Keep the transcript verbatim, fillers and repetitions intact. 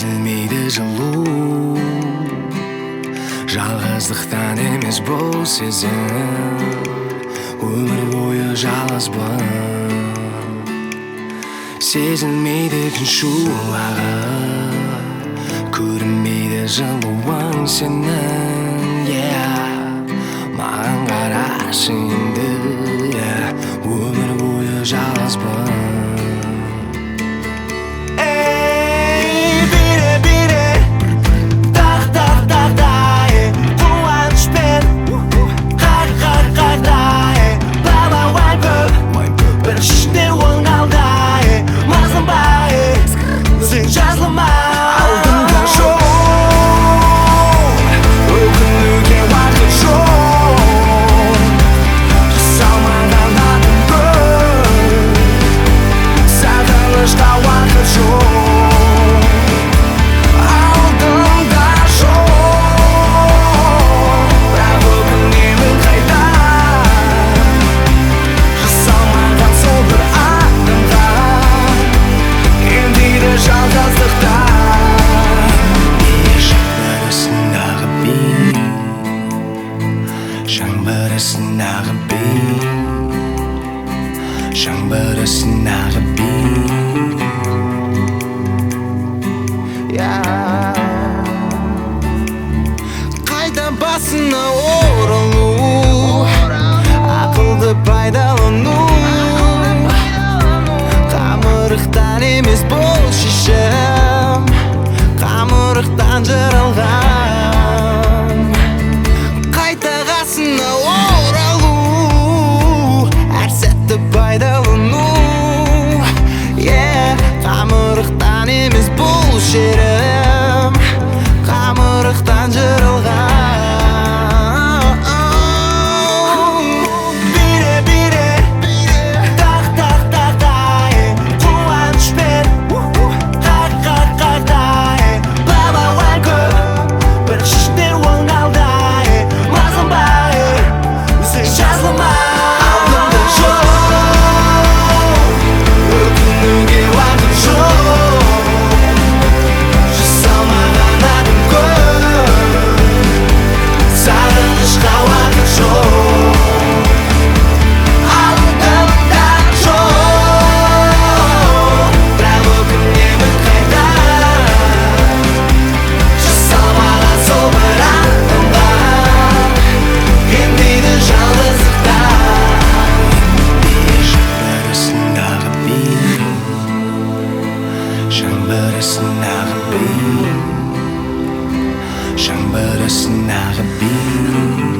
Сезілмейді жылу, жалғыздықтан емес бұл сезім. Өмір бойы жалғызбын, сезілмейді күн шуағы, көрінбейді жылуың сенің. Маған қарашы енді, өмір бойы жалғызбын. Жаңбырысындағы би, жаңбырысындағы би. Қайта басына оралу, ақылды пайдалану, қамырықтан емес бұл шешім, қамырықтан жаралған. Қамырықтан емес бұл жерім, қамырықтан жырылған. Бире, бире, тақ, тақ, тақ, тақ, қуанышпен қақ, қақ, қақ, тақ, лавалай көп, біріншіден оңалда, мазаланбай, сен жазылмай. Жаңбырысындағы би, жаңбырысындағы би.